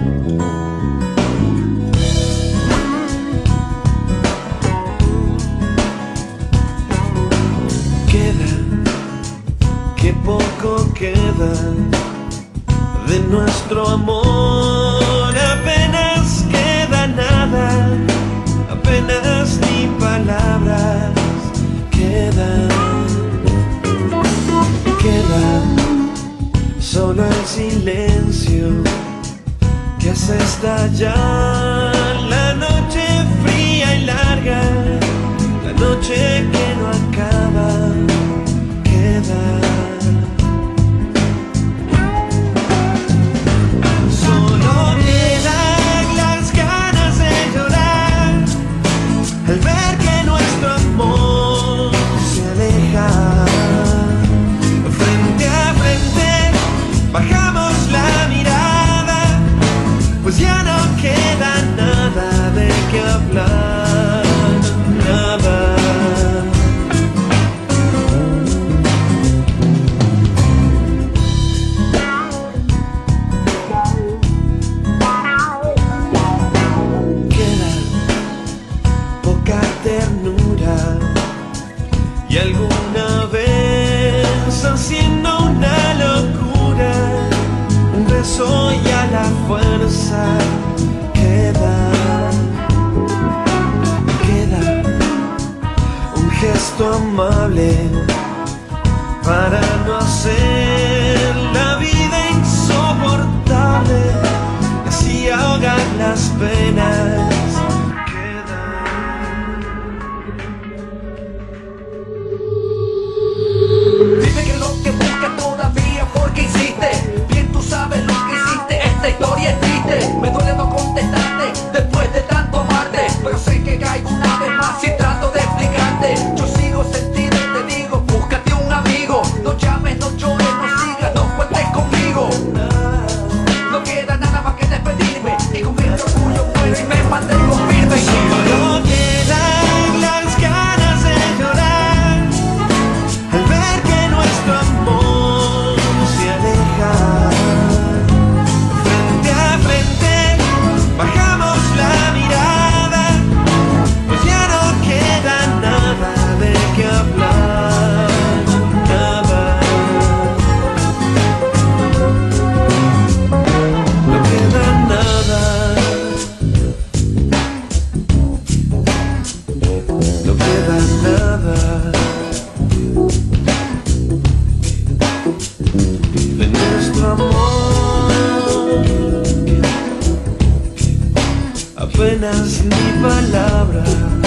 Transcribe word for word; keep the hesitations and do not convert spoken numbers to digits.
Qué poco queda de nuestro amor, apenas queda nada, apenas ni palabras quedan. Queda solo el silencio que hace estallar la noche fría y larga, la noche que no acaba. Solo quedan las ganas de llorar al ver que nuestro amor se aleja. Frente a frente bajamos la mirada, pues ya no queda nada de qué hablar, nada. Y alguna vez haciendo una locura, un beso y a la fuerza queda, queda un gesto amable para no hacer la vida insoportable, así ahogar las penas. Dime que lo que buscas todavía porque hiciste. Bien tú sabes lo que hiciste, esta historia es triste. Me duele no contestarte después de tanto amarte, pero sé que caigo una vez más y trato de explicarte. Yo sigo sentido y te digo, búscate un amigo. No llames, no llores, no sigas, no cuentes conmigo. No queda nada más que despedirme, y con mi orgullo muero y me mantengo firme. Solo quedan las ganas de llorar al ver que nuestro amor se aleja. Frente a frente bajamos la mirada, pues ya no queda nada de qué hablar, nada. No queda nada, no queda nada de nuestro amor, apenas ni palabras.